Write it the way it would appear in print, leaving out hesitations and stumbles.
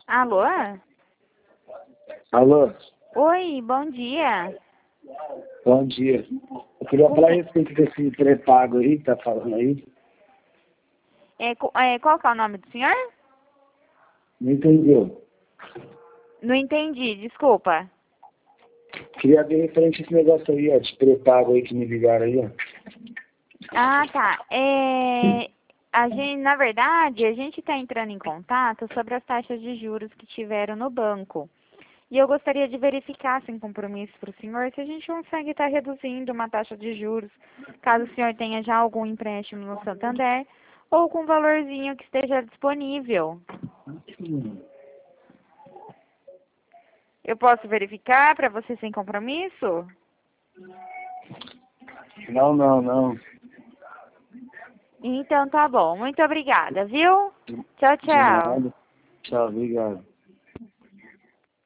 Alô? Alô, Oi, bom dia. bom dia. Eu queria falar a respeito desse pré-pago aí, que tá falando aí. Qual que é o nome do senhor? Não entendeu? Não entendi, desculpa. Queria ver referente a esse negócio aí, ó, de pré-pago aí que me ligaram aí, ó. Ah, tá. Na verdade, a gente está entrando em contato sobre as taxas de juros que tiveram no banco. E eu gostaria de verificar, sem compromisso para o senhor, se a gente consegue estar reduzindo uma taxa de juros, caso o senhor tenha já algum empréstimo no Santander, ou com um valorzinho que esteja disponível. Eu posso verificar para você sem compromisso? Não. Então tá bom. Muito obrigada, viu? Tchau, De tchau. nada. Tchau, obrigado.